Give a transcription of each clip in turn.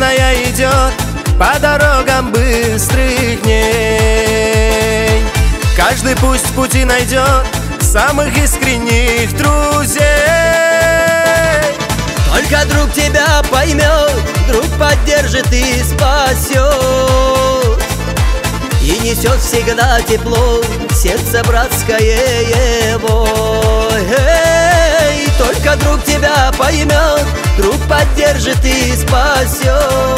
Вечная идет по дорогам быстрых дней. Каждый пусть в пути найдет самых искренних друзей. Только друг тебя поймет, друг поддержит и спасет, и несет всегда тепло в сердце братское его. Только друг тебя поймет, друг поддержит и спасет,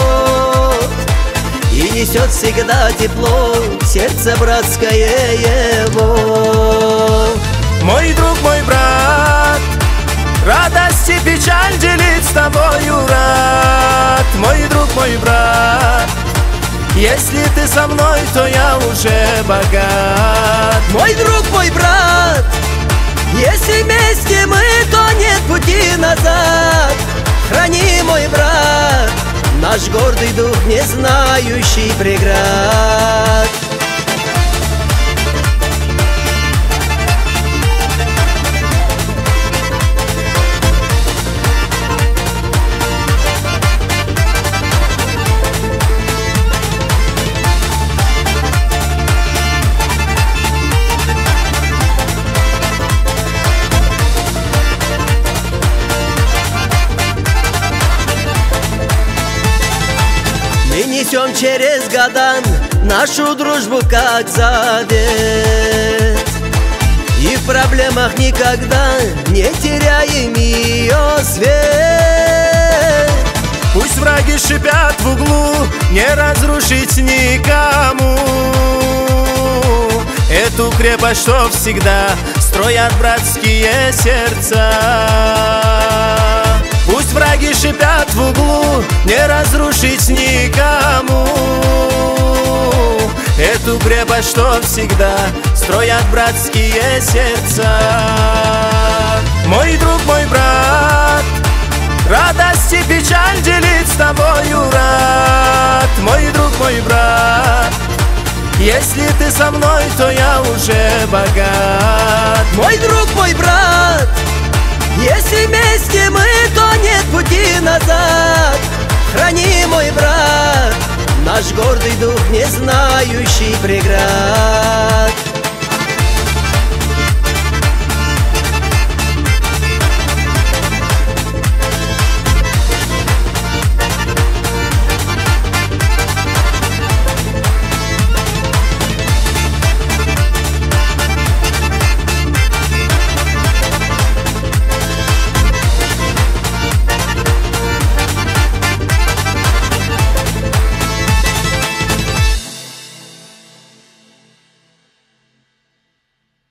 и несет всегда тепло в сердце братское его. Мой друг, мой брат, радость и печаль делить с тобою рад. Мой друг, мой брат, если ты со мной, то я уже богат. Мой друг, мой брат, если вместе мы, то нет пути назад. Храни, мой брат, наш гордый дух, не знающий преград. Мы несем через года нашу дружбу как завет, и в проблемах никогда не теряем ее свет. Пусть враги шипят в углу, не разрушить никому эту крепость, что всегда строят братские сердца. Пусть враги шипят в углу, не разрушить никому эту крепость, что всегда строят братские сердца. Мой друг, мой брат, радость и печаль делить с тобою рад. Мой друг, мой брат, если ты со мной, то я уже богат. Мой друг, мой брат, если вместе мы, то нет пути назад. Храни, мой брат, наш гордый дух, не знающий преград.